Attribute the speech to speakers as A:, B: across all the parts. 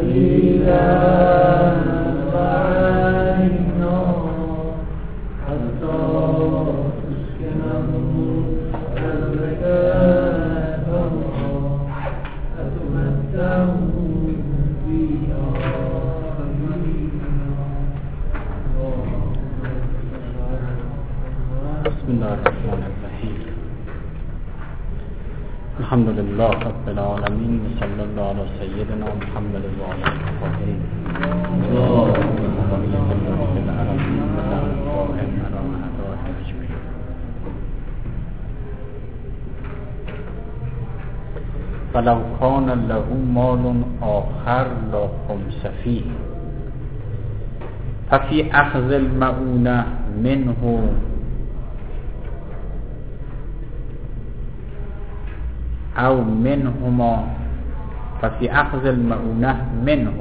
A: الحمد لله رب العالمين صلى الله على سيدنا محمد وعلى آله الطاهرين فلو كان له مال آخر لا خمس فيه ففي أخذ المؤونة منه أو منهما ففي أخذ المؤونة منه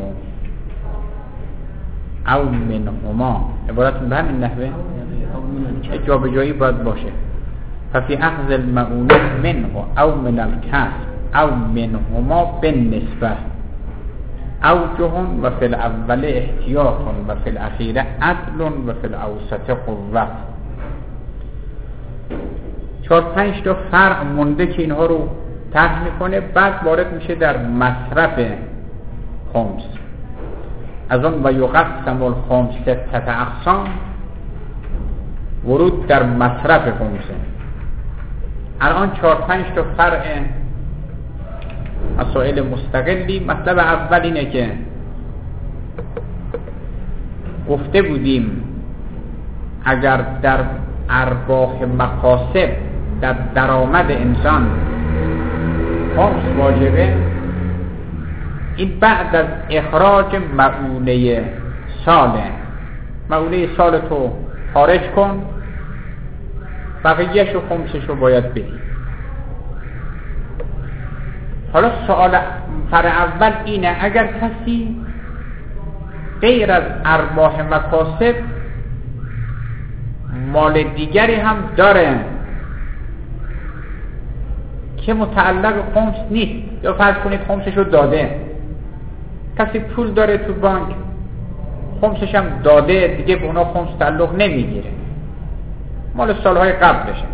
A: أو منهما عبارت به همین نحوه جا به جایی باید باشه ففي أخذ المؤونة منه أو من الكسب أو منهما بالنسبة أوجه وفي الأول احتياط وفي الأخير عدل وفي الأوسط قوة 4-5 تا فرق مونده که اینها رو طرح میکنه، بعد وارد میشه در مصرف خمس. از اون و یقسم الخمس 6 اقسام، ورود در مصرف خمسه. الان 4-5 تا فرع مسائل مستقلی. مطلب اول اینه که گفته بودیم اگر در ارباح مکاسب در درآمد انسان خمس واجبه، این بعد از اخراج مؤونه ساله. مؤونه سال تو خارج کن، بقیه‌شو خمسشو باید بدی. حالا سوال فرع اول اینه اگر کسی غیر از ارباح مکاسب مال دیگری هم داره که متعلق خمس نیست، یا فرض کنید خمسشو داده، کسی پول داره تو بانک خمسش هم داده، دیگه به اونا خمس تعلق نمیگیره، مال سالهای قبلشه.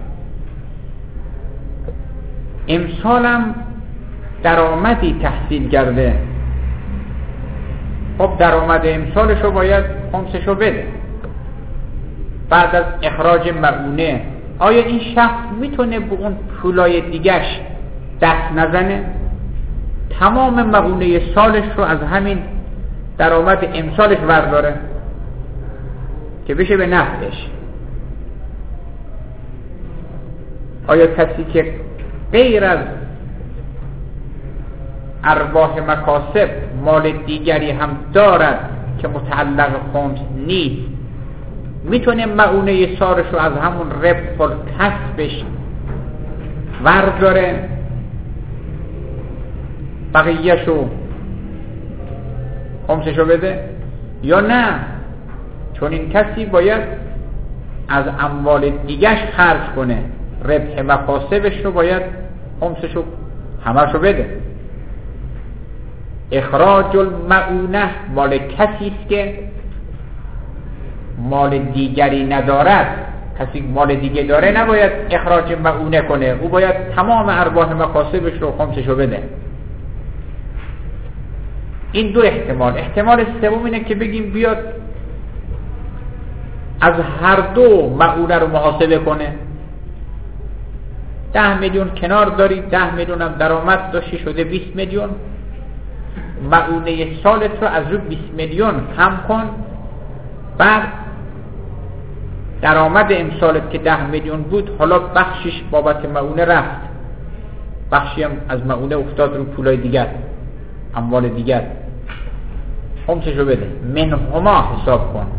A: امسالم درآمدی تحصیل کرده، خب درآمد امسالشو باید خمسشو بده بعد از اخراج مؤونه. آیا این شخص میتونه به اون پولای دیگش دست نزنه؟ تمام مؤونه سالش رو از همین درآمد امسالش برداره که بشه به نفعش؟ آیا کسی که غیر از ارباح مکاسب مال دیگری هم دارد که متعلق خمس نیست، میتونه مؤونه سالش رو از همون ربح الکسبش ورداره بقیه‌شو خمسشو بده، یا نه؟ چون این کسی باید از اموال دیگش خرج کنه، ربح مکاسبش رو باید خمسشو همشو بده. اخراج المؤونه مال کسی است که مال دیگری ندارد. کسی مال دیگه داره نباید اخراج مؤونه کنه، او باید تمام ارباح مکاسبش رو خمسشو بده. این دو احتمال. احتمال سوم اینه که بگیم بیاد از هر دو مؤونه رو محاسبه کنه. 10 میلیون کنار داری، 10 میلیون هم درآمد داشتی، شده 20 میلیون. مؤونه سالت رو از رو 20 میلیون کم کن، بعد درآمد امسالت که 10 میلیون بود حالا بخشش بابت مؤونه رفت، بخشی هم از مؤونه افتاد رو پولای دیگر، اموال دیگر، خمسشو بده. منهما حساب کن.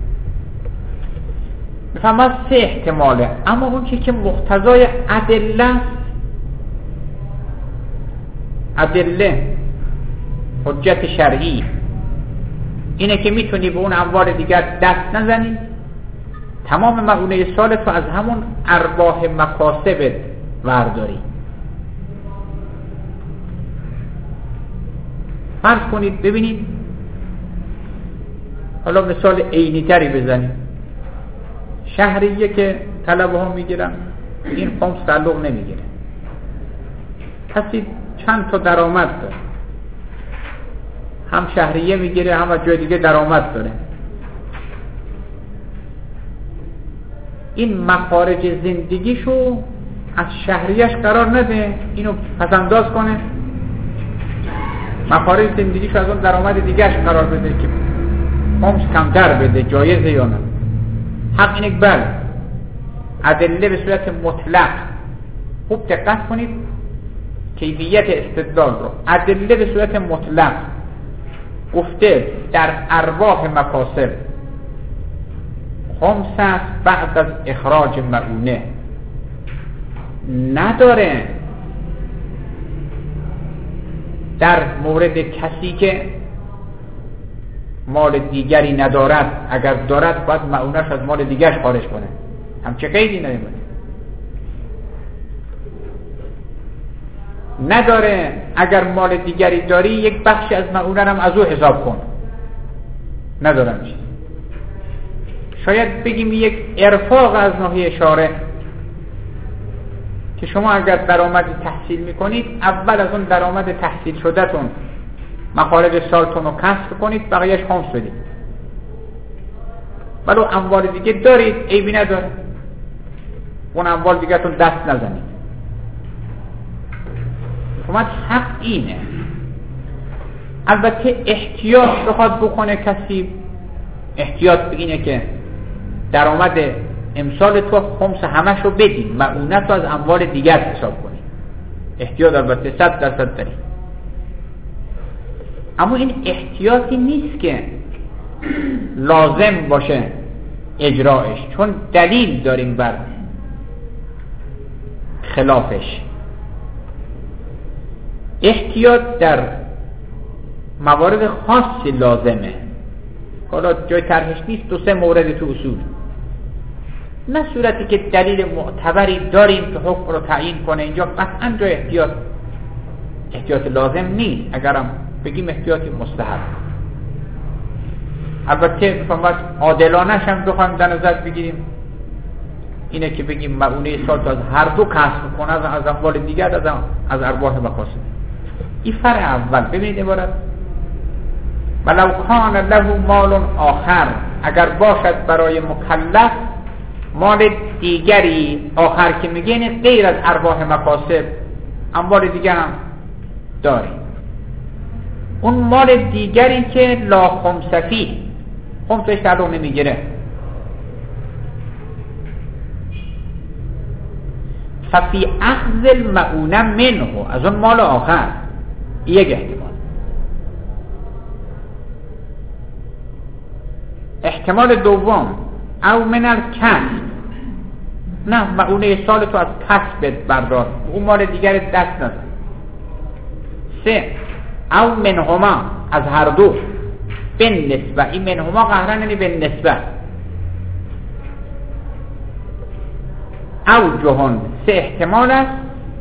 A: میفهمم 3 احتماله، اما اون که مقتضای ادله حجت شرعی اینه که میتونی به اون اموال دیگر دست نزنی، تمام مؤونه سالت رو از همون ارباح مکاسبت ورداری. فرض کنید ببینید، حالا مثال عینی تری بزنید، شهریه که طلبه ها میگیرن این خمس تعلق نمیگیره، کسی چند تا درآمد داره، هم شهریه میگیره هم از جای دیگه درآمد داره، این مخارج زندگیشو از شهریش قرار نده، اینو پسنداز کنه، مخارج زندگیشو از اون درآمد دیگهش قرار بده که خمس کمتر بده، جایزه یا نه؟ حق اینه که بله، ادله به صورت مطلق، خوب دقت کنید کیفیت استدلال رو، ادله به صورت مطلق گفته در ارواح مکاسب خمس است بعد از اخراج مؤونه، نداره در مورد کسی که مال دیگری ندارد، اگر دارد باید مؤونش از مال دیگرش خارج کنه، همچه قیدی نداره اگر مال دیگری داری یک بخشی از مؤونه هم از او حساب کن، نداره میشه. شاید بگیم یک ارفاق از ناحیه شارع که شما اگر درآمدی تحصیل میکنید اول از اون درآمد تحصیل شدهتون مخارج سالتون رو کسب کنید، بقیهش خمس بدید، ولو اموال دیگه دارید عیبی نداره، اون اموال دیگه تون دست نزنید. حکومت حق اینه. البته احتیاط بخواد بکنه کسی، احتیاط اینه که درآمد امسال تو خمس همش رو بدین، مؤونت رو از اموال دیگر حساب کنید، احتیاط البته 100% دارید، اما این احتیاطی نیست که لازم باشه اجرایش، چون دلیل داریم بر خلافش. احتیاط در موارد خاصی لازمه، حالا جای طرحش نیست، 2-3 مورد تو اصول، نه صورتی که دلیل معتبری داریم که حکم رو تعیین کنه، اینجا قطعا جای احتیاط لازم نیست، اگرم بگیم احتیاطی مستحب. البته بفهمت عادلانش هم بخوایم در نظر بگیریم اینه که بگیم مؤونه سال از هر دو کسب کنه، از اموال دیگر، از ارباح مکاسب. این فرع اول. ببینید عبارت ولو کان له مال آخر، اگر باشد برای مکلف مال دیگری، آخر که میگه غیر از ارباح مکاسب اموال دیگر هم داری، اون مال دیگری که لا خمسفی، خمسش تعلق نمیگیره، ففی اخذ المؤونه منه، از اون مال آخر. یک احتمال. احتمال دوم او من الکسب، نه مؤونه سال تو از کسبت بردار، اون مال دیگر دست نزن. 3 او منهما، از هر دو، به نسبه، این منهما قهرن یعنی به نسبه. او جهان 3 احتمال است،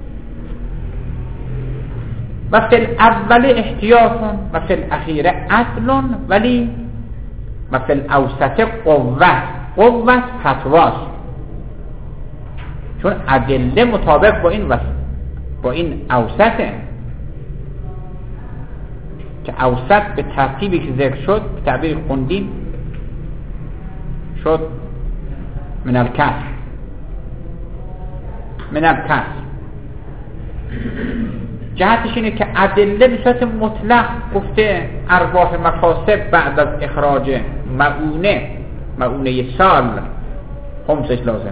A: و فی الاول احتیاطون و فی الاخیره عدلون، ولی و فی الاوسط قوت فتواست، چون ادله مطابق با این اوسطه، که اوسط به ترتیبی که ذکر شد به تعبیر خوندیم شد من الکسب. جهتش اینه که ادله به صورت مطلق گفته ارباح مکاسب بعد از اخراج مؤونه سال خمسش لازم.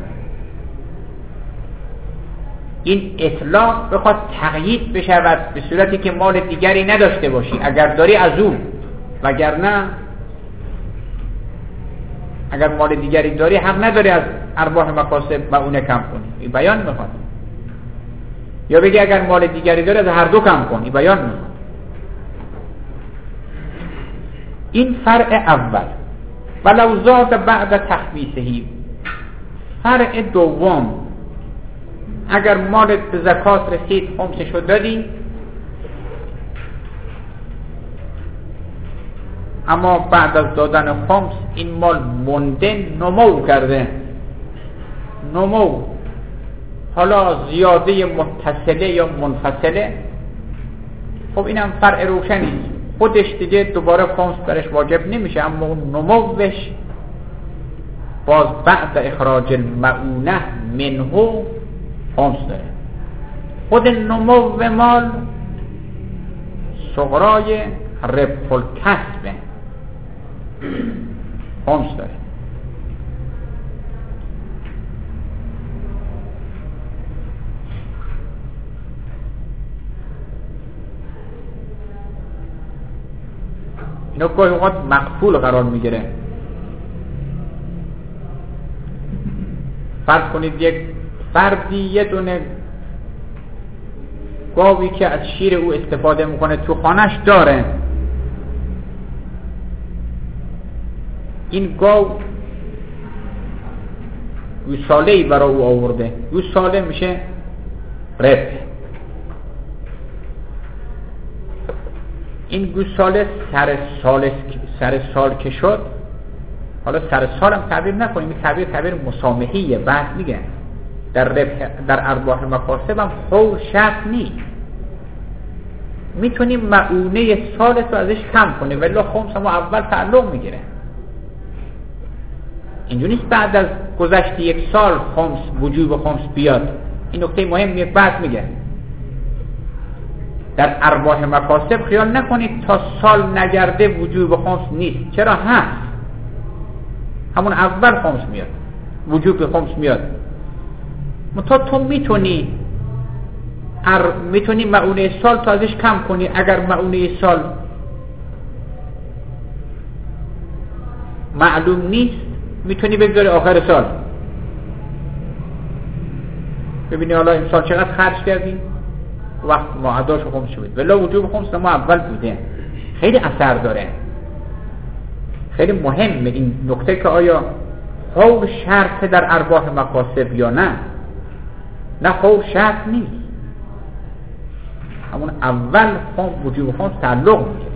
A: این اطلاق بخواد تقیید بشود به صورتی که مال دیگری نداشته باشی، اگر داری از اون، وگرنه اگر مال دیگری داری حق نداری از ارباح مکاسب مؤونه کم کنی. این بیان میخواد. یا بگی اگر مال دیگری داری از هر دو کم کن. این بیان میخواد. این فرع اول. ولو زاد بعد تخبیثه. فرع دوم، اگر مالت به زکات رسید خمسشو دادی، اما بعد از دادن خمس این مال مونده، نمو کرده، نمو، حالا زیاده متصله یا منفصله، خب اینم فرع روشنی، خودش دیگه دوباره خمس برش واجب نمیشه، اما اون نموش باز بعد اخراج المعونه منه خمس داره. خود نمو مال صغرای ربح الکسب خمس داره. اینو گاهی اوقات مقفول قرار میگیره. فرض کنید یک فردی یه دونه گاوی که از شیر او استفاده میکنه تو خانش داره، این گاو گوساله‌ای برای او آورده، گوساله میشه ربح. این گوساله سر سال که شد، حالا سر سال هم تعبیر نکنیم، این تعبیر مسامحیه، بعد میگه در ارباح مکاسب هم حول شرط نیست، میتونیم معونه سالت رو ازش کم کنیم، ولی خمس هم اول تعلق میگیره. اینجوری نیست بعد از گذشت یک سال خمس وجوب خمس بیاد. این نکته مهمیه، بعد میگه در ارباح مکاسب خیال نکنید تا سال نگرده وجوب خمس نیست، چرا هست، همون اول خمس میاد، وجوب خمس میاد. تو میتونی معونه سال تو ازش کم کنی. اگر معونه سال معلوم نیست میتونی بگذاری آخر سال، ببینی حالا این سال چقدر خرج کردی، وقت معداش خمس شد، ولی وجوب خمس ما اول بوده. خیلی اثر داره، خیلی مهمه این نکته که آیا حول شرط در ارباح مکاسب یا نه. نه، حول شرط نیست، همون اول وجوب خمس تعلق میگیره.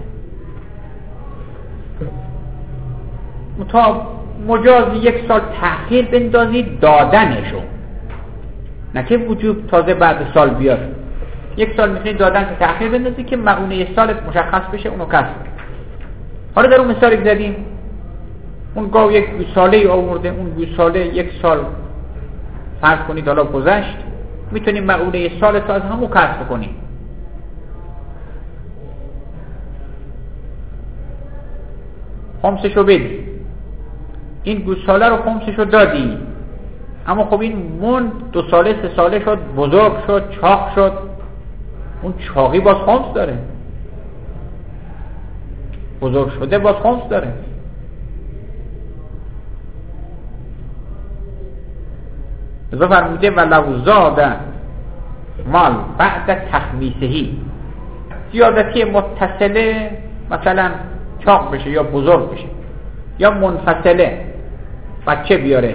A: تا مجازی یک سال تأخیر بندازید دادنشو، نه که وجوب تازه بعد سال بیاد. یک سال میتونید دادن که تأخیر بندازید که معونه سالت مشخص بشه، اونو کسب. حالا در اون مثالی که زدیم، اون گاو یک گوساله آورده، اون گوساله یک سال فرض کنید حالا گذشت، میتونید معونه سالت از همون کسب کنید. خمسشو بدی، این گوساله رو خمسشو دادی، اما خب این موند 2 ساله 3 ساله شد، بزرگ شد، چاق شد، اون چاقی باز خمس داره، بزرگ شده باز خمس داره. ازا فرموده ولو زاد مال بعد تخمیسهی، زیادتی متصله مثلا چاق بشه یا بزرگ بشه، یا منفصله بچه بیاره،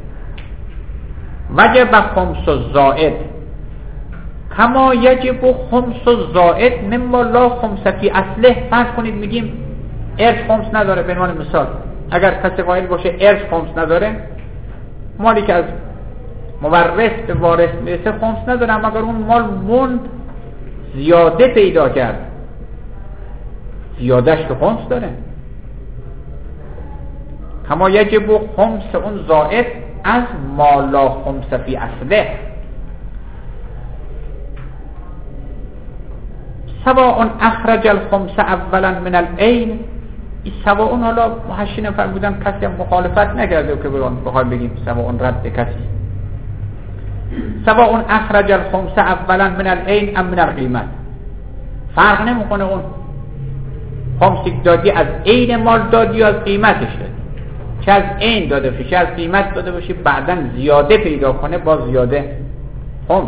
A: وجب خمس الزائد کما یجب خمس الزائد مما لا خمس فی اصله. فرض کنید میگیم ارث خمس نداره، به عنوان مثال اگر کسی قائل باشه ارث خمس نداره، مالی که از مورث به وارث میرسه خمس نداره، اما اگر اون مال موند زیاده پیدا کرد، زیادهش که خمس داره. کما یجب خمس اون زائد از ما لا خمس فی اصله. سواء اخرج الخمس اولا من العین، این سواء حالا محشین فرمودن کسی مخالفت نکرده که بخوایم بگیم سواء رد کسی. سواء اخرج الخمس اولا من العین ام من القیمت، فرق نمیکنه اون خمسی دادی از عین مال دادی یا از قیمتش دادی، چه از عین داده باشی چه از قیمت داده باشی، بعداً زیاده پیدا کنه با زیاده خمس.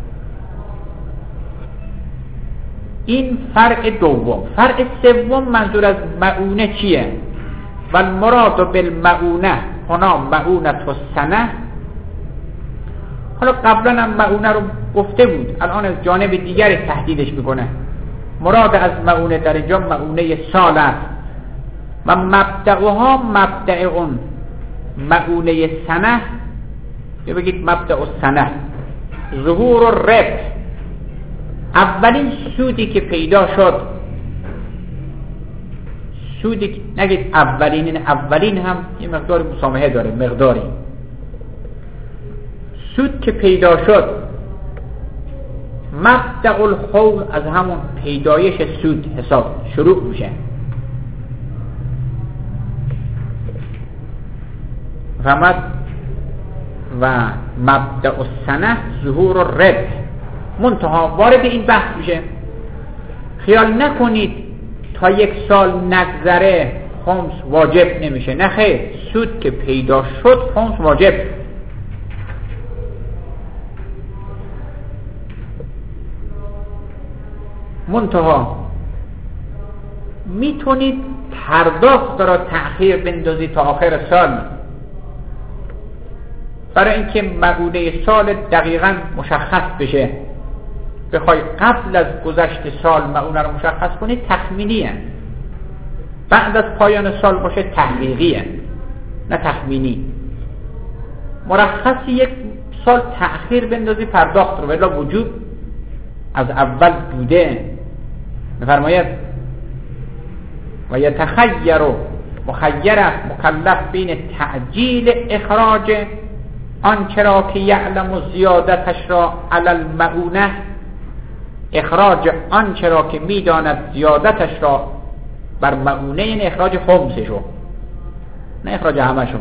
A: این فرع دوم. فرع سوم منظور از معونه چیه؟ و المراد بالمعونه هنا معونه السنه. حالا قبلا هم معونه رو گفته بود، الان از جانب دیگری تهدیدش میکنه. مراد از معونه در اینجا معونه سال است. و مبدأها مبدأ اون مؤونه سنه، یا بگید مبدأ السنه، ظهور الربح، اولین سودی که پیدا شد، سودی که نگید اولین هم یه مقدار مسامحه داره، مقداری سود که پیدا شد، مبدأ الحول از همون پیدایش سود حساب شروع میشه. فهمت؟ و مبدأ السنه ظهور الربح، منتها وارد این بحث میشه خیال نکنید تا 1 سال نگذره خمس واجب نمیشه. نه خیر، سود که پیدا شد خمس واجب. منتها میتونید پرداخت را تأخیر بندازید تا آخر سال، برای اینکه مؤونه سال دقیقاً مشخص بشه. بخوای قبل از گذشت سال مؤونه رو مشخص کنید تخمینیه، بعد از پایان سال باشه تحقیقیه، نه تخمینی. مرخصی 1 سال تأخیر بندازی پرداخت رو، ولی وجوب از اول بوده. میفرماید و یتخیر مخیر مکلف بین تعجیل اخراج آنچه را که یعلم زیادتش را علی المؤونه، اخراج آنچه را که میداند زیادتش را بر مؤونه، این اخراج خمسشو، نه اخراج همشو،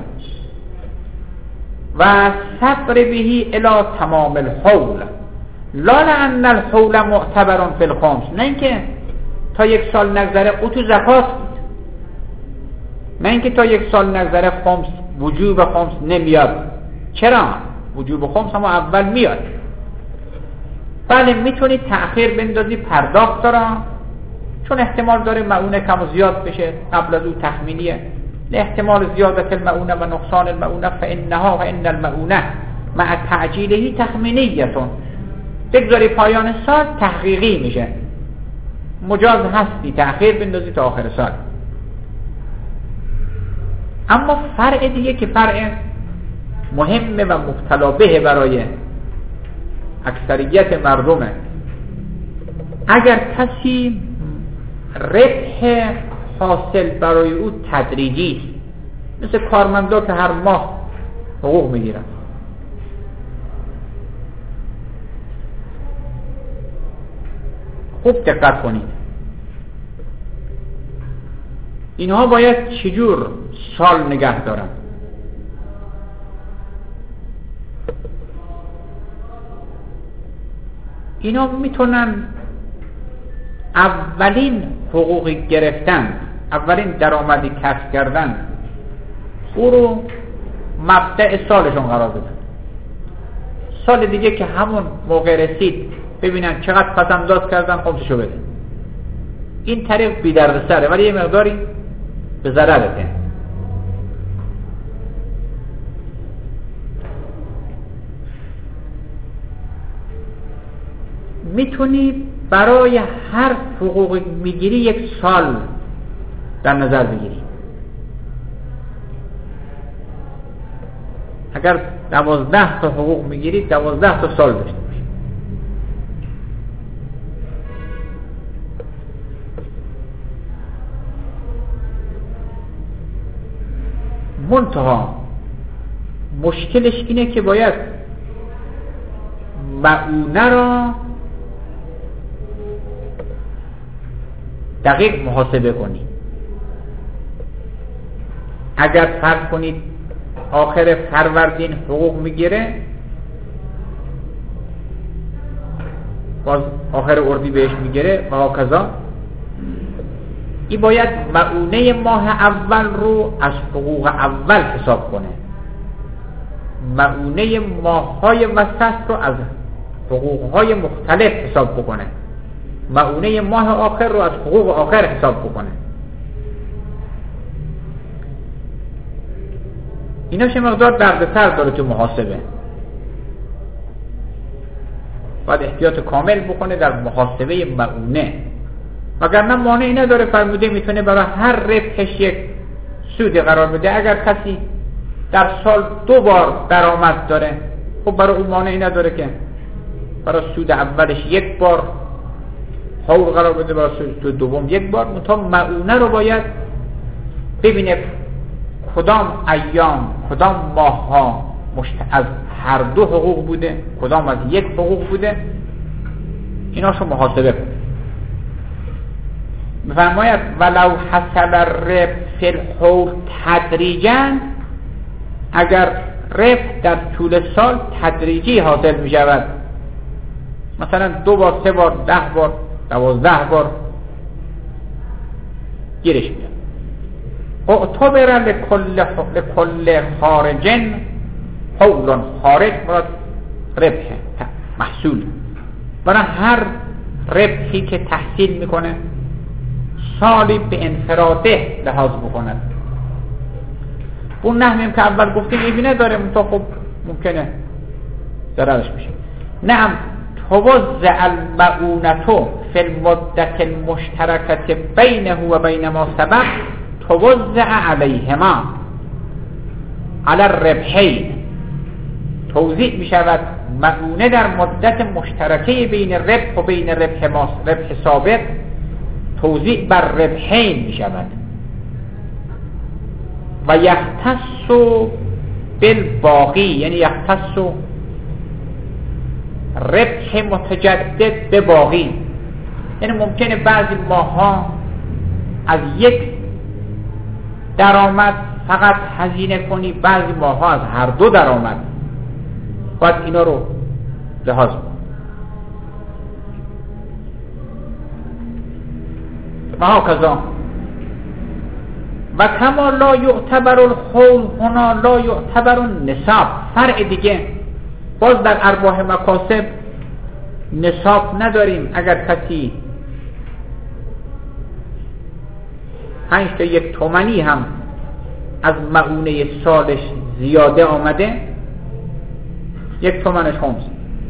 A: و صبر بهی الی تمام الحول، لا لأن الحول معتبر فی الخمس، نه اینکه تا 1 سال نگذره او تو زکات بود، نه اینکه تا 1 سال نگذره خمس وجوب خمس نمیاد. چرا؟ وجوب خمس هم اول میاد. بله میتونید تأخیر بندازی پرداخت را، چون احتمال داره مؤونه کم و زیاد بشه، قبل از او تخمینیه. احتمال زیادت المؤونه و نقصان المؤونه فانها و ان المؤونه مع تعجیله تخمینیتون، بگذاری پایان سال تحقیقی میشه، مجاز هستی تأخیر بندازی تا آخر سال. اما فرع دیگه که فرع مهمه و مبتلا به برای اکثریت مردمه، اگر کسی ربح حاصل برای او تدریجی، مثل کارمندا که هر ماه حقوق میگیرن، خوب دقت کنید، اینها باید چجور سال نگه دارن؟ اینا میتونن اولین حقوقی گرفتن، اولین درآمدی کسب کردن، او رو مبدأ سالشون قرار بدن. سال دیگه که همون موقع رسید ببینن چقدر پسنداز کردن، خمسشو بدن. این طریق بی دردسره، ولی یه مقداری به ضررته. میتونی برای هر حقوق میگیری 1 سال در نظر بگیری. اگر 12 تا حقوق میگیری 12 تا سال داشته باشی. منتها مشکلش اینه که باید مؤونه را دقیق محاسبه کنی. اگر فرض کنید آخر فروردین حقوق میگیره، باز آخر اردیبهشت میگیره و هاکذا، این باید مؤونه ماه اول رو از حقوق اول حساب کنه، مؤونه ماه‌های وسط رو از حقوق‌های مختلف حساب بکنه، مؤونه ماه آخر رو از حقوق آخر حساب بکنه. ایناش مقدار دردسر داره تو محاسبه، باید احتیاط کامل بکنه در محاسبه مؤونه، وگرنه مانعی نداره. فرموده میتونه برای هر ربحش 1 سودی قرار بده. اگر کسی در سال 2 بار درآمد داره، خب برای اون مانعی نداره که برای سود اولش 1 بار حول قرار بده، برای سود دوم 1 بار. تا معونه رو باید ببینه کدام ایام کدام ماه ها از هر 2 حقوق بوده، کدام از 1 حقوق بوده، ایناشو محاسبه کنه. می‌فرماید ولو حصل الربح فی الحول تدریجا، اگر ربح در طول سال تدریجی حاصل می شود، مثلا 2 بار 3 بار 10 بار 12 بار گیرش میاد. اعتبر لکل خارجن حول، خارج مراد ربح محصول، برای هر ربحی که تحصیل میکنه سالی به انفراده لحاظ بکنه. اون نحویم که اول گفتیم ایبینه داره، تا خب ممکنه ضررش میشه. نعم توزع المعونتو فی المدت المشترکت بینه و بین ما سبق توزع علیهما علی الربحین، توزیع میشود معونه در مدت مشترکه بین ربح و بین ربح سابق، توزیع بر ربحین میشود. و یختص بالباقی، یعنی یختص ربح متجدد به باقی، یعنی ممکنه بعضی ماها از 1 درآمد فقط هزینه کنی، بعضی ماها از هر 2 درآمد، باید اینا رو لحاظ کنی. و هکذا و کما لا یعتبر الحول هنا لا یعتبر النصاب. فرع دیگه باز در ارباح مکاسب نصاب نداریم. اگر کسی 5 تا 1 تومانی هم از معونه سالش زیاده آمده، 1 تومنش خمس،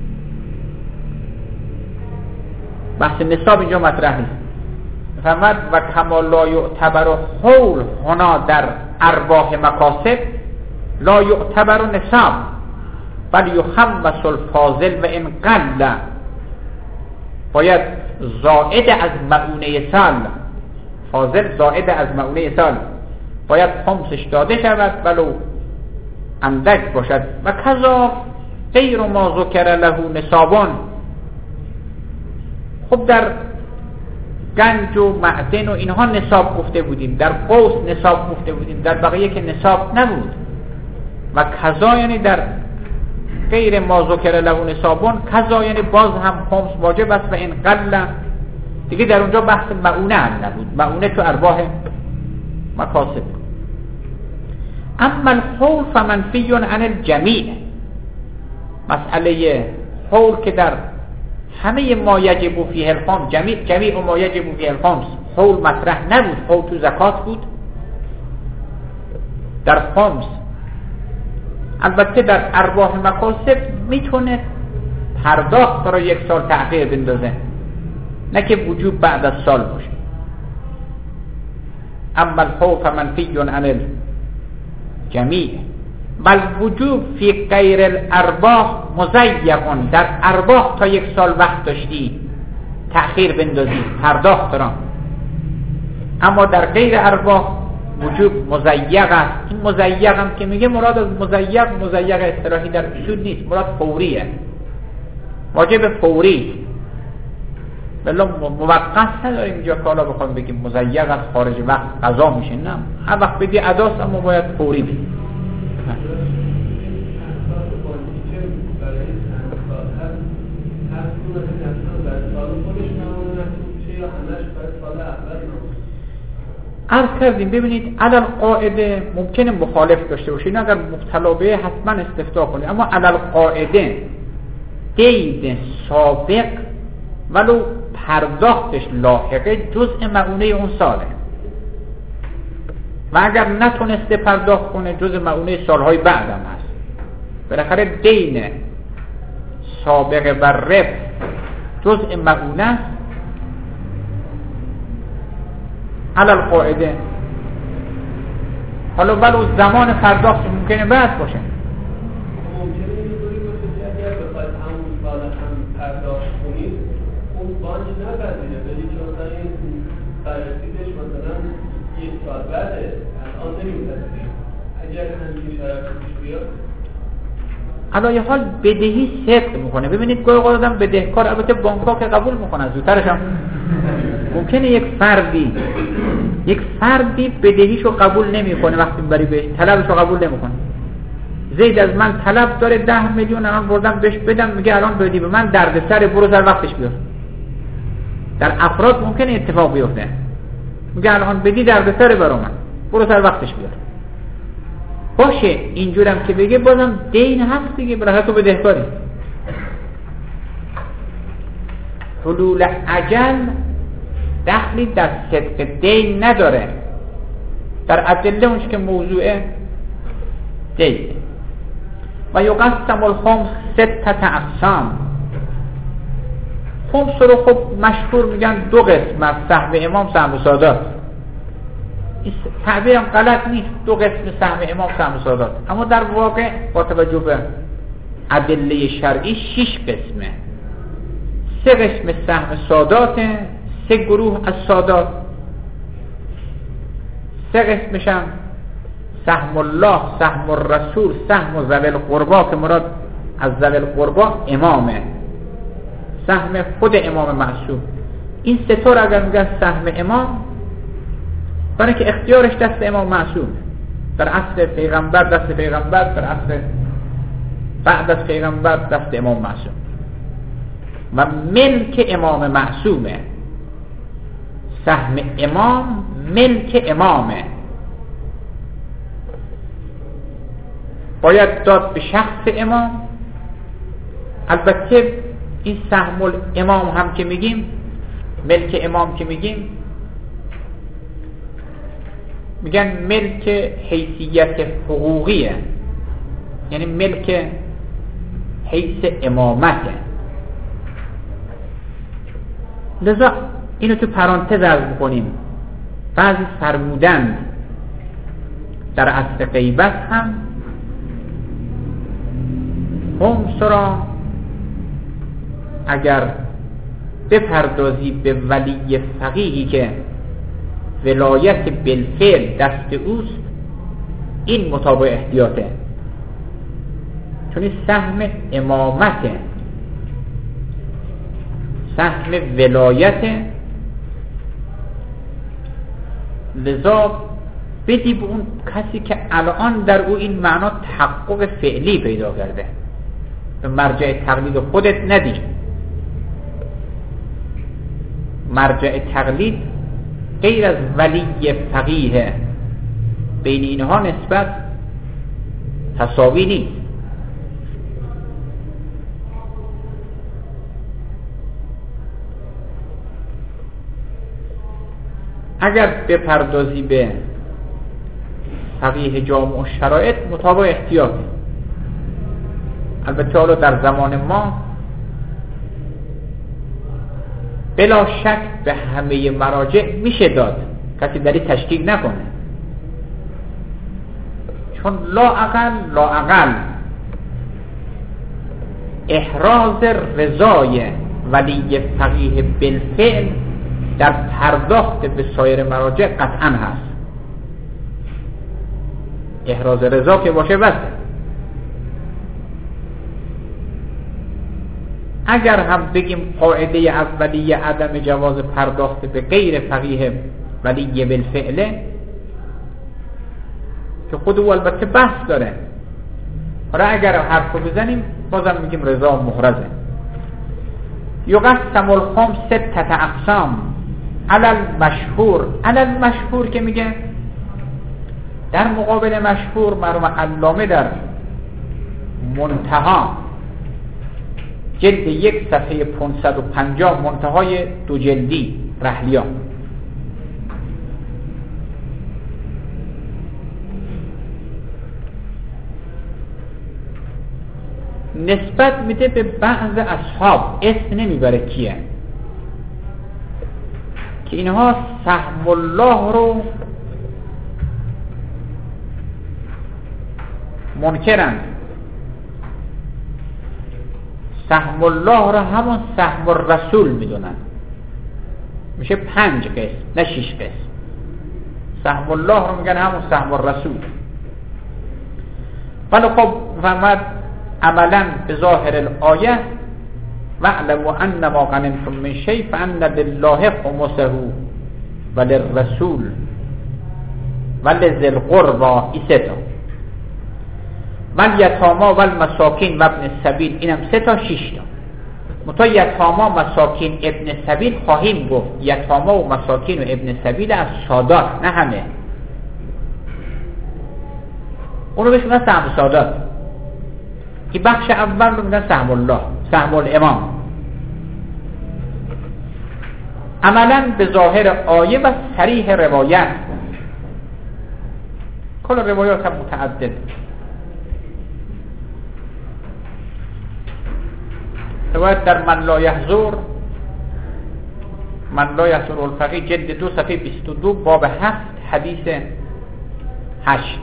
A: بحث نصاب اینجا مطرح نیست. فرمود و کما لا یعتبر حول هنا در ارباح مکاسب لا یعتبر نصاب بل یخمس الفاضل و ان قل، باید زائد از معونه سال، فاضل زائد از معونه سال باید خمسش داده شود ولو اندک باشد. و کذا غیر ما ذکر له نصابان. خب در گنج و معدن و اینها نصاب گفته بودیم، در قوس نصاب گفته بودیم، در بقیه که نصاب نبود. و کذا یعنی در غیر ما ذکر له نصابان، کذا یعنی باز هم خمس واجب است و این قل دیگه در اونجا بحث معونه هم نبود، معونه تو ارباح مکاسب. اما الحول فمنفی عن الجمیع، مسئله حول که در همه ما یجب فیه الخمس، جمیع ما یجب فیه الخمس، حول مطرح نبود. حول تو زکات بود، در خمس. البته در ارباح مکاسب میتونه پرداخت را 1 سال تأخیر بندازه، نه که وجوب بعد از سال باشه. اما الحول فمنفی عن الجمیع بل وجوب فی غیر الارباح مضیق، در ارباح تا 1 سال وقت داشتی تأخیر بندازی پرداخت را، اما در غیر ارباح وجوب مضیق است. این مضیق هم که میگه مراد از مضیق اصطلاحی در اصول نیست، مراد فوریه، واجب فوری. بلا موقت نداریم اینجا که حالا بخوایم بگیم مضیق از خارج وقت قضا میشه، نه، هر وقت بدی اداست اما باید فوری بدی. عرض کردیم ببینید علل قاعده ممکنه مخالف داشته باشه، اگر مبتلا به حتما استفتاء کنید، اما علل قاعده قید سابق ولو پرداختش لاحقه جزء معونه اون ساله و اگر نتونسته پرداخت کنه جزء معونه سالهای بعدم هست. بالاخره دین سابقه و ربح جزء معونه است. علل قاعده حالا ولو زمان پرداخت ممکنه بعد باشه.
B: ممکنه اینطوری باشه که اگر بخواید همون سال هم پرداخت کنید اون بانک نپذیره، ولی که مثلا این بررسیدش مثلا یک سال بعده الان نمیپذیرید. اگر همین شرایط پیش بیاد
A: علایه حال بدهی صدق میکنه. ببینید گاهی اوقات آدم بدهکار، البته بانک‌ها که قبول میکنن زودترش هم ممکنه یک فردی بدهیشو قبول نمیکنه، وقتی بری بهش طلبشو قبول نمیکنه. زید از من طلب داره 10 میلیون الان بردم بهش بدم، میگه الان بدی به من دردسر، برو سر وقتش بیار. در افراد ممکنه اتفاق بیفته، میگه الان بدی دردسر برا من، برو سر وقتش بیار. باشه اینجورم که بگه بازم دین هست دیگه، برای تو بدهکاری. حلول اجل دخلی در صدق دین نداره، در ادله اونش که موضوع دین. و یقسم الخمس 6 اقسام. خمس رو خب مشهور میگن 2 قسم از سهم امام سهم سادات. این تعبیرم غلط نیست، 2 قسم سهم امام سهم سادات، اما در واقع با توجه به ادله شرعی 6 قسمه. 3 قسم سهم ساداته، 3 گروه از سادات. 3 قسمش هم سهم الله، سهم الرسول، سهم ذوی القربا که مراد از ذوی القربا امامه، سهم خود امام معصوم. این 3 تا اگر میگن سهم امام، برای که اختیارش دست امام معصوم، در عصر پیغمبر دست پیغمبر، در عصر بعد از پیغمبر دست امام معصوم، و ملک امام معصومه. سهم امام ملک امامه، باید داد به شخص امام. البته این سهم الامام هم که میگیم، ملک امام که میگیم، میگن ملک حیثیت حقوقیه، یعنی ملک حیث امامته. لذا اینو تو پرانتز عرض میکنیم. بعضی فرمودند در عصر غیبت هم خمس را اگر بپردازی به ولی فقیهی که ولایت بالفعل دست اوست، این مطابق احتیاطه، چون این سهم امامته، سهم ولایته. لذا بدی به اون کسی که الان در او این معنا تحقق فعلی پیدا کرده، به مرجع تقلید خودت ندی. مرجع تقلید غیر از ولی فقیه، بین اینها نسبت تساوی نیست. اگر بپردازی به فقیه جامع شرایط مطابق احتیاط. البته حالا در زمان ما بلا شک به همه مراجع میشه داد، کسی داری تشکیک نکنه، چون لا اقل احراز رضای ولی فقیه بالفعل در پرداخت به سایر مراجع قطعا هست. احراز رضا که باشه بس. اگر هم بگیم قاعده اولیه عدم جواز پرداخت به غیر فقیه ولی بالفعله، که خود او البته بحث داره، حالا اگر حرف رو بزنیم بازم میگیم رضا محرزه. یقسم الخمس 6 اقسام علل مشهور که میگه در مقابل مشهور مرحوم علامه در منتها جلد 1 صفحه 550 منتهای 2 جلدی رحلیان نسبت میده به بعض اصحاب، اسم نمیبره کیه، که اینها سهم الله رو منکرند. سهم الله را همون سهم الرسول میدونن، میشه 5 قسم نه 6 قسم. سهم الله رو میگن همون سهم الرسول. ولی خب فرمود عملا به ظاهر الآیه واعلموا انما غنمتم من شیء فان لله خمسه وللرسول ولذی القربى ایستا والیتامی والمساکین و ابن السبیل، اینم 3 تا 6 تا. متا یتاما مساکین ابن سبیل خواهیم گفت یتاما و مساکین و ابن سبیل از سادات، نه همه. اونو بهش میگن سهم سادات. که بخش اول رو میگن سهم الله، سهم الامام. عملا به ظاهر آیه و صریح روایت، کل روایات هم متعدد. روایت در من لا یحضر الفقیه جلد 2 صفحه 22 باب 7 حدیث 8.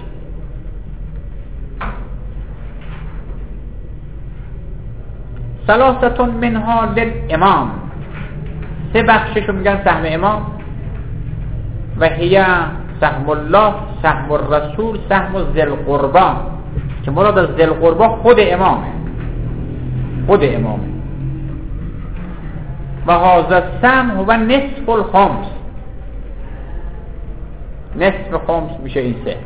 A: ثلاثه منها للامام، 3 بخششو میگن سهم امام. و هی سهم الله، سهم الرسول، سهم ذی القربى، که مراد از ذی القربى خود امامه. و هذا السهم هو نصف الخمس، نصف خمس میشه این 3.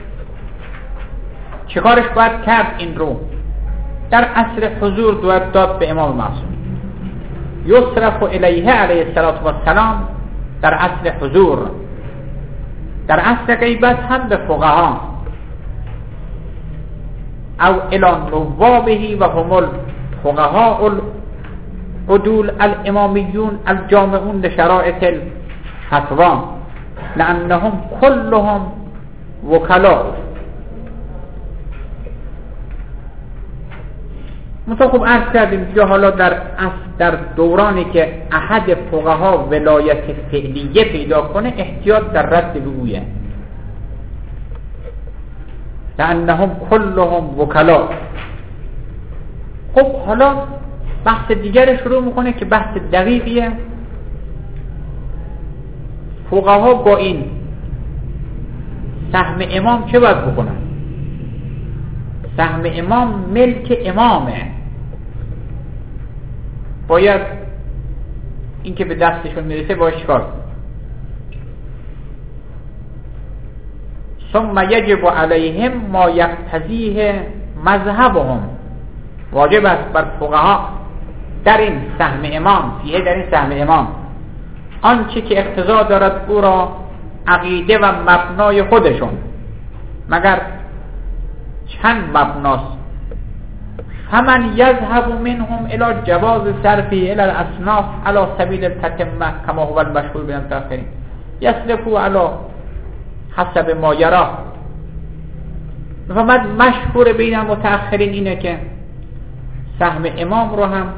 A: چیکارش باید کرد این رو؟ در عصر حضور باید داد به امام معصوم. یصرف الیه علیه السلام در عصر حضور. در عصر غیبت هم به فقها او الان نوابهی و هم الفقهاء العدول الامامیون الجامعون لشرائط الفتوى لانهم كلهم وکلا. مطابق عرض کردیم که حالا در دورانی که احد فقها ولایت فعلیه پیدا کنه احتیاط در رد به اویه، لانهم كلهم وکلا. خب حالا بحث دیگر شروع میکنه که بحث دقیقیه. فقها با این سهم امام چه باید بکنن؟ سهم امام ملک امامه، باید این که به دستشون میرسه باید چیکار؟ ثم یجب علیهم ما یقتضیه مذهبهم، واجب است بر فقها در این سهم امام، در این سهم امام آنچه که اقتضا دارد او را عقیده و مبنای خودشون، مگر چند مبناست. فمن یذهب منهم الى جواز صرفه الى الاصناف على سبیل التتمه كما هو المشهور بین المتأخرین یصرفوا على حسب ما یرا. فمد مشهور بین المتأخرین اینه که سهم امام رو هم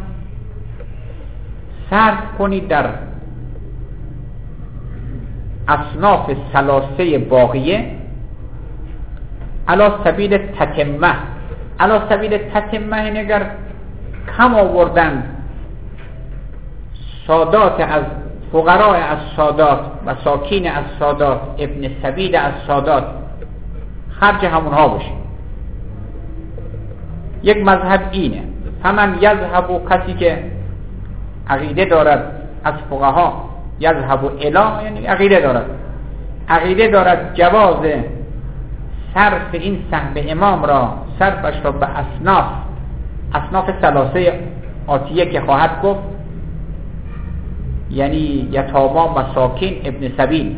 A: صرف کنید در اصناف ثلاثه باقیه علی سبیل تتمه. علی سبیل تتمه این اگر کم آوردن سادات از فقراء از سادات، مساکین از سادات، ابن سبیل از سادات، خرج همونها باشه. یک مذهب اینه. فمن یذهب، و کسی که عقیده دارد از فقها، یذهب الی یعنی عقیده دارد جواز صرف این سهم امام را، صرفش را به اصناف ثلاثه آتیه که خواهد گفت، یعنی یتاما مساکین ابن سبیل،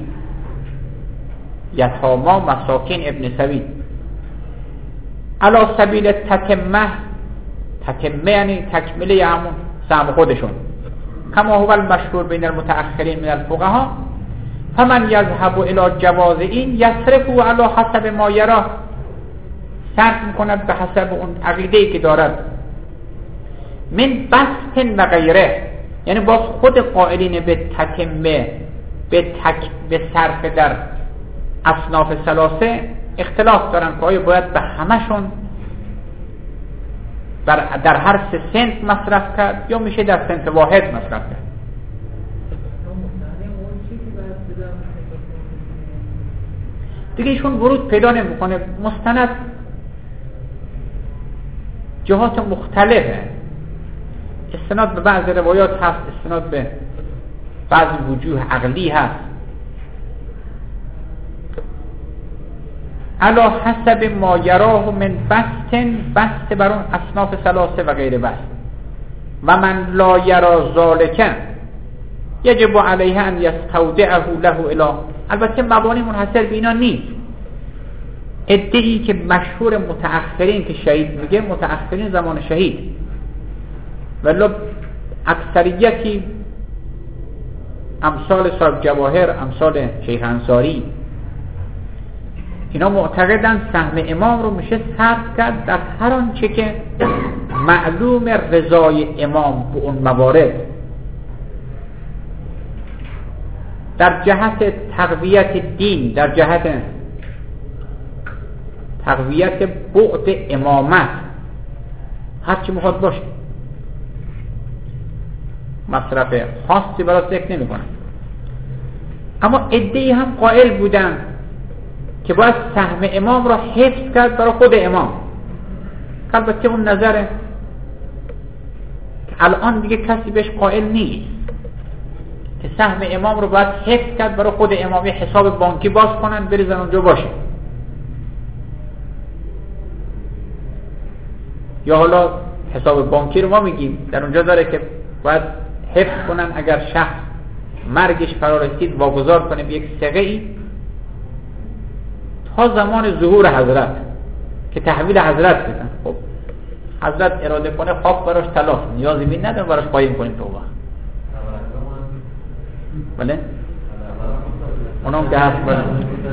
A: یتاما مساکین ابن سبیل علی سبیل تتمه یعنی تکمله همون سهم خودشون، کما هو المشهور بین المتأخرین من الفقها. فمن یذهب الی جواز این یصرفه علی حسب ما یرا، صرف میکند به حسب اون عقیده‌ای که دارد. من بسط و غیره، یعنی باز خود قائلین به تتمه به صرف در اصناف ثلاثه اختلاف دارن که آیا باید به همشون در هر 3 سنت مصرف کرد یا میشه در سنت واحد مصرف کرد. دیگه ایشون ورود پیدا نمیکنه. مستند جهات مختلفه، استناد به بعض روایات هست، استناد به بعض وجوه عقلی هست، علا حسب ما یراه من بست بر اون اصناف ثلاثه و غیر بست. و من لا یرا ذالک یجب علیه ان یستودعه له اله. البته مبانی منحصر به اینا نیست. ادعی که مشهور متأخرین که شهید میگه، متأخرین زمان شهید، ولی اکثریتی امثال صاحب جواهر، امثال شیخ انصاری، اینا معتقدن سهم امام رو میشه صرف کرد در هر آنچه که معلوم رضای امام به اون موارد، در جهت تقویت دین، در جهت تقویت بعد امامت، هر چی میخواد باشه، مصرف خاصی برای ذکر نمی کنن. اما عده‌ای هم قائل بودن که باید سهم امام را حفظ کرد برای خود امام. البته اون نظره که الان دیگه کسی بهش قائل نیست که سهم امام رو باید حفظ کرد برای خود امام، حساب بانکی باز کنن بریزن اونجا باشه، یا حالا حساب بانکی رو ما میگیم در اونجا داره که باید حفظ کنن اگر شخص مرگش فرا رسید واگذار کنه به یک ثقه‌ای تا زمان ظهور حضرت که تحویل حضرت بدن. خب حضرت اراده کنه خاک براش تلاف، نیازی بین نداره براش قایم کنیم تو وقت. بله اونم که هست. بله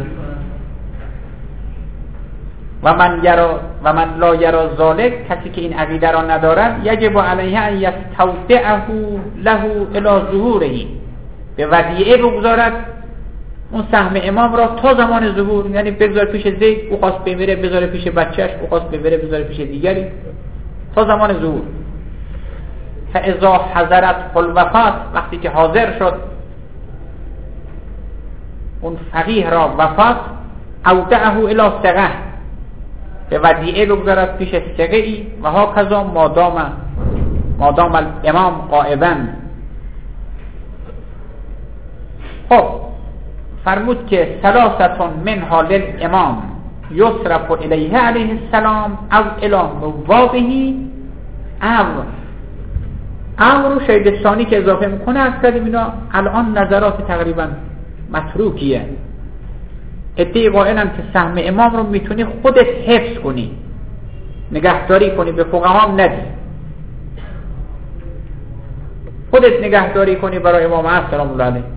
A: و من لا یرا ذالک، کسی که این عقیده را ندارد، یجب علیه ان یستودعه له الی ظهوره، به ودیعه بگذارد اون سهم امام را تا زمان ظهور، یعنی بگذار پیش زید، او خواست بمیره بذاره پیش بچهش، او خواست بمیره بذاره پیش دیگری، تا زمان ظهور. فاذا حضرت الوفات، وقتی که حاضر شد اون فقیه را وفات، اودعه الی ثقه، به ودیعه بگذارد پیش ثقه‌ای، و ها کذا مادام الامام غائبا. خب فرمود که ثلاثه منها للامام یصرف الیه علیه السلام او الی نوابه، او رو شهید ثانی که اضافه میکنه از کردیم اینا الان نظرات تقریبا متروکیه. ادعی قائلن که سهم امام رو میتونی خودت حفظ کنی، نگهداری کنی، به فقها ندی، خودت نگهداری کنی برای امام سلام الله علیه.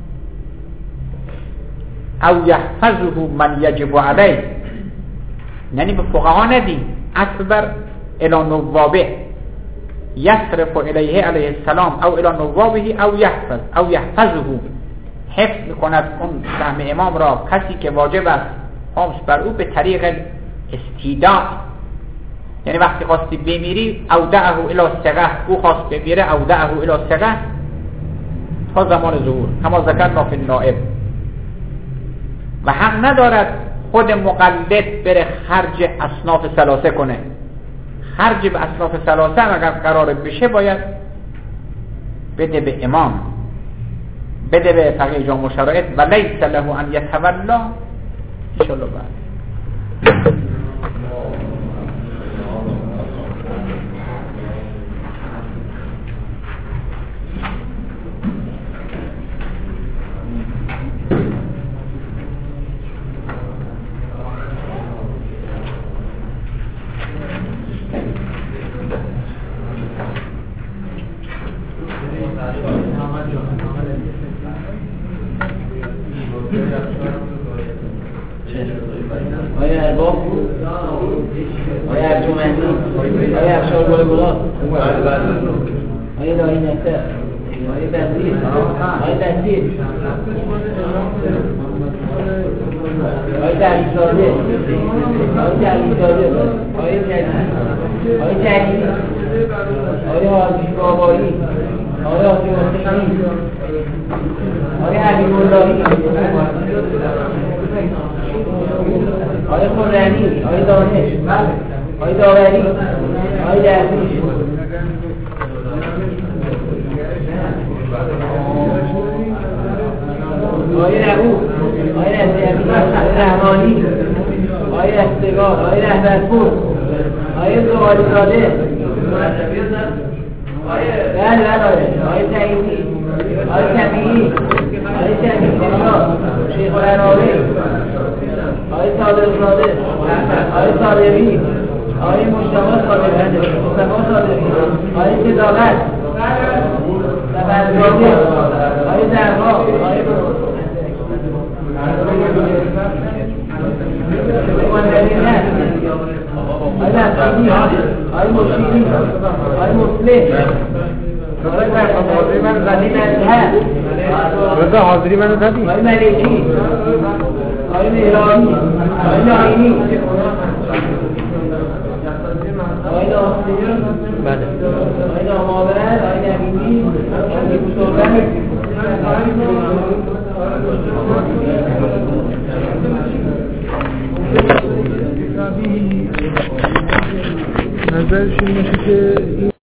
A: او یحفظه من یجب علیه، یعنی به فقها ندی، اکبر الی نوابه، یصرف الیه علیه السلام او الی نوابه او یحفظه، حفظ میکند اون سهم امام را کسی که واجب است خمس بر او به طریق استیداع، یعنی وقتی خواستی بمیری اودعه الی ثقه، او خواست بمیره اودعه الی ثقه تا زمان ظهور، کما ذکرنا فی النائب. و حق ندارد خود مقلد بره خرج اصناف ثلاثه کنه. خرج به اصناف ثلاثه اگر قرار بشه باید بده به امام، بده به فقیه جامع شرایط، و لیس له ان یتولا. ان شاء الله بعد
C: دلیزاده آقای جدید آقای حاجی بابایی آقای حاجی حسینی آقای حبیب اللهی آقای خرمی آقای دانش آقای داوری آقای درویش آقای رؤوف آقای رضوی آقای رحمانی آقای رستگار آقای رهبرپور آقای زغالی‌زاده آقای سعیدی آقای شفیعی آقای شفیعی نژاد شیخ الاناوی آقای صادق‌زاده آقای صادقی آقای مصطفی صادقی آقای صداقت سفرزاده آقای زرها آقای مندرین هست آقای لطفی آقای مشیری آقای مسلم
A: حاضری من زدی رضا حاضری من زدی
C: آقای ملیکی آقای مهرانی آقای ناینی آقای ناصری آقای نامآور آقای